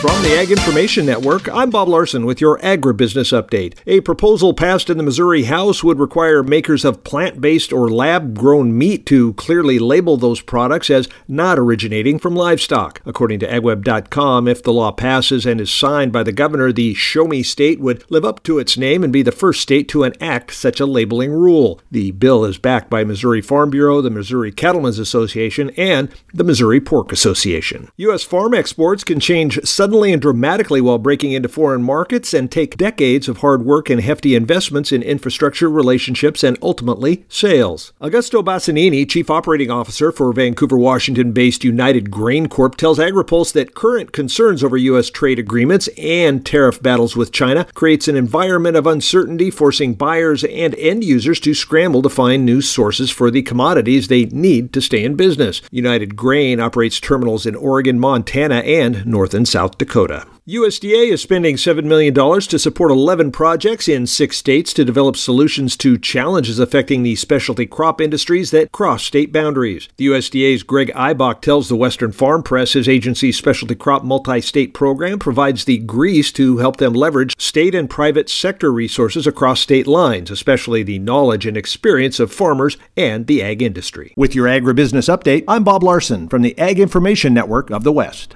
From the Ag Information Network, I'm Bob Larson with your Agribusiness Update. A proposal passed in the Missouri House would require makers of plant-based or lab-grown meat to clearly label those products as not originating from livestock. According to agweb.com, if the law passes and is signed by the governor, the Show Me State would live up to its name and be the first state to enact such a labeling rule. The bill is backed by Missouri Farm Bureau, the Missouri Cattlemen's Association, and the Missouri Pork Association. U.S. farm exports can change suddenly and dramatically while breaking into foreign markets and take decades of hard work and hefty investments in infrastructure, relationships, and ultimately sales. Augusto Bassanini, Chief Operating Officer for Vancouver, Washington-based United Grain Corp, tells AgriPulse that current concerns over U.S. trade agreements and tariff battles with China creates an environment of uncertainty, forcing buyers and end users to scramble to find new sources for the commodities they need to stay in business. United Grain operates terminals in Oregon, Montana, and North and South Dakota. USDA is spending $7 million to support 11 projects in 6 states to develop solutions to challenges affecting the specialty crop industries that cross state boundaries. The USDA's Greg Eibach tells the Western Farm Press his agency's specialty crop multi-state program provides the grease to help them leverage state and private sector resources across state lines, especially the knowledge and experience of farmers and the ag industry. With your Agribusiness Update, I'm Bob Larson from the Ag Information Network of the West.